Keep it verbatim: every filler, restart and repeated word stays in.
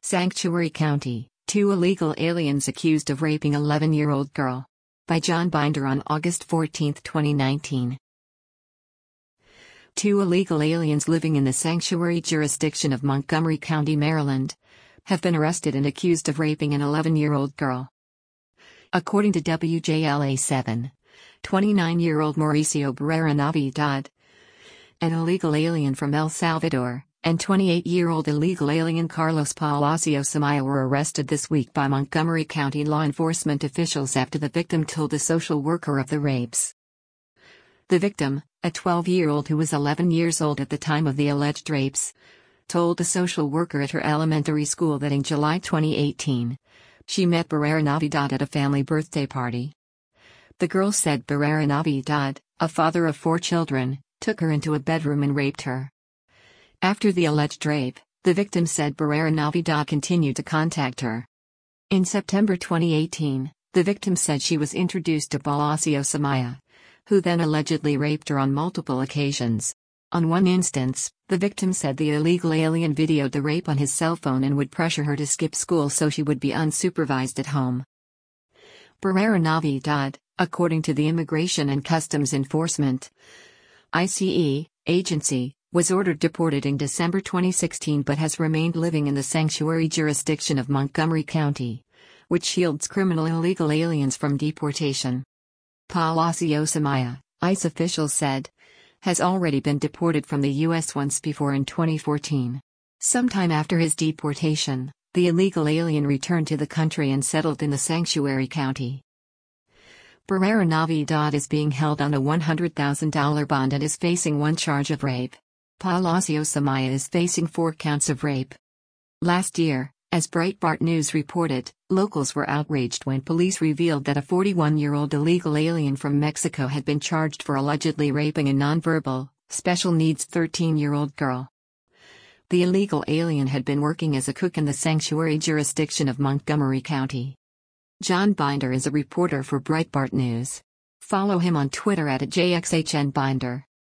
Sanctuary County, two illegal aliens accused of raping eleven-year-old girl. By John Binder on August fourteenth, twenty nineteen. Two illegal aliens living in the sanctuary jurisdiction of Montgomery County, Maryland, have been arrested and accused of raping an eleven-year-old girl. According to W J L A seven, twenty-nine-year-old Mauricio Barrera Navidad, an illegal alien from El Salvador, and twenty-eight-year-old illegal alien Carlos Palacios Amaya were arrested this week by Montgomery County law enforcement officials after the victim told a social worker of the rapes. The victim, a twelve-year-old who was eleven years old at the time of the alleged rapes, told a social worker at her elementary school that in July twenty eighteen, she met Barrera Navidad at a family birthday party. The girl said Barrera Navidad, a father of four children, took her into a bedroom and raped her. After the alleged rape, the victim said Barrera Navidad continued to contact her. In September twenty eighteen, the victim said she was introduced to Palacios Amaya, who then allegedly raped her on multiple occasions. On one instance, the victim said the illegal alien videoed the rape on his cell phone and would pressure her to skip school so she would be unsupervised at home. Barrera Navidad, according to the Immigration and Customs Enforcement I C E agency, was ordered deported in December twenty sixteen but has remained living in the sanctuary jurisdiction of Montgomery County, which shields criminal illegal aliens from deportation. Palacios Amaya, ICE officials said, has already been deported from the U S once before in twenty fourteen. Sometime after his deportation, the illegal alien returned to the country and settled in the sanctuary county. Barrera Navidad is being held on a one hundred thousand dollars bond and is facing one charge of rape. Palacios Amaya is facing four counts of rape. Last year, as Breitbart News reported, locals were outraged when police revealed that a forty-one-year-old illegal alien from Mexico had been charged for allegedly raping a nonverbal, special needs thirteen-year-old girl. The illegal alien had been working as a cook in the sanctuary jurisdiction of Montgomery County. John Binder is a reporter for Breitbart News. Follow him on Twitter at J X H N Binder.